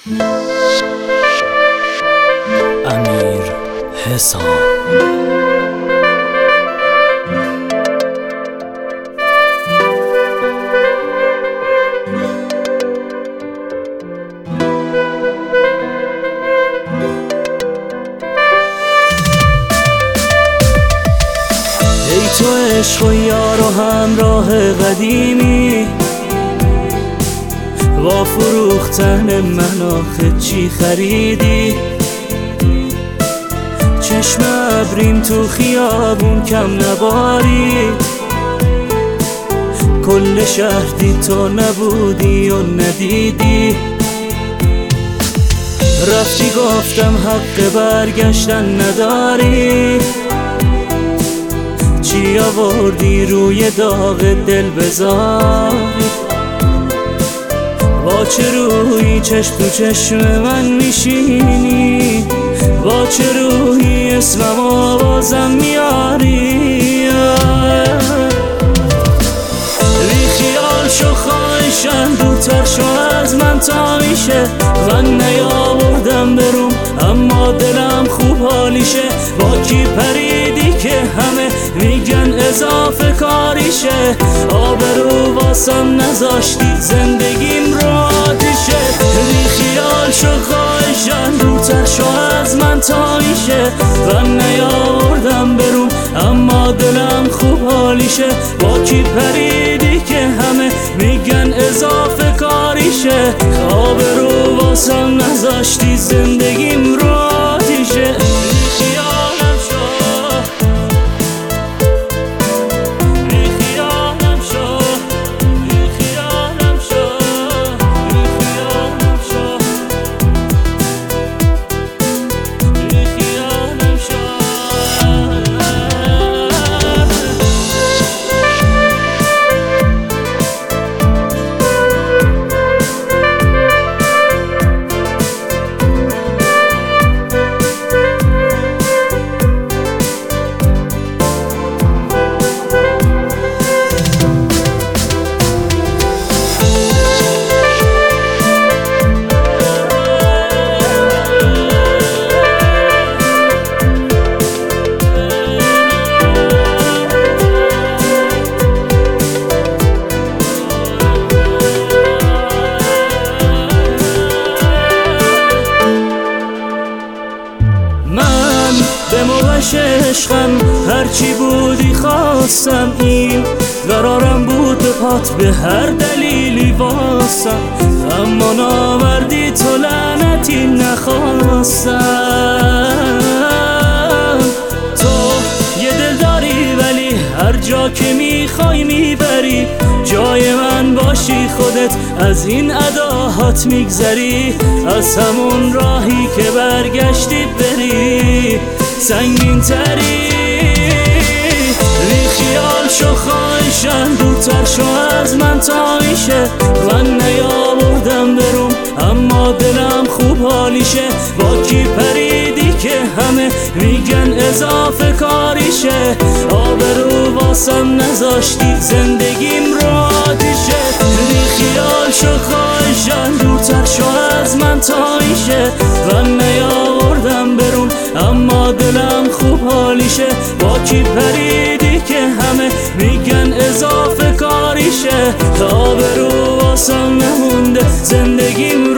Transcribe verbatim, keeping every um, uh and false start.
امیر حسام. ای تو عشق و یار و همراه قدیمی، با فروختن من آخه چی خریدی؟ چشم ابریم تو خیابون کم نباری، کل شهر دید تو نبودی و ندیدی. رفتی گفتم حق برگشتن نداری، چی آوردی روی داغ دل بذاری؟ با چه روی چشم تو چشم من میشینی؟ با چه روی اسمم آوازم میاری؟ بی خیال شو خواهشم، دورتر شو از من تا میشه. من نیاوردم بروم اما دلم خوب حالیشه. با کی پریدی که همه میگن اضافه کاریشه؟ آبرو واسم نذاشتی زندگیم رو آتیشه. بی خیال شو خواهشم، دورتر شو از من تا میشه. من نیاوردم بروم اما دلم خوب حالیشه. با کی پریدی که همه میگن اضافه کاریشه؟ آبرو واسم نذاشتی زندگیم رو آتیشه. بی خیالم شو، بی خیالم شو، بی خیالم شو، بی خیالم شو، بی خیالم شو. به موقعش عشقم هرچی بودی خواستم. این قرارم بود به پات به هر دلیلی واسم، اما نامردی تو لعنتی نخواستم. تو یه دل داری ولی هر جا که میخوای میبری. جای من باشی خودت از این اداهات میگذری. از همون راهی که برگشتی بری سنگین تری. بی خیال شو خواهشم، دورتر شو از من تا میشه. من نیاوردم بروم اما دلم خوب حالیشه. با کی پریدی که همه میگن اضافه کاریشه؟ آبرو واسم نذاشتی زندگیم رو آتیشه. بی خیال شو خواهشم، دورتر شو از من تا میشه. من نیاوردم بروم اما دلم خوب حالیشه. با کی پریدی که همه میگن اضافه کاریشه؟ آبرو واسم نمونده زندگیم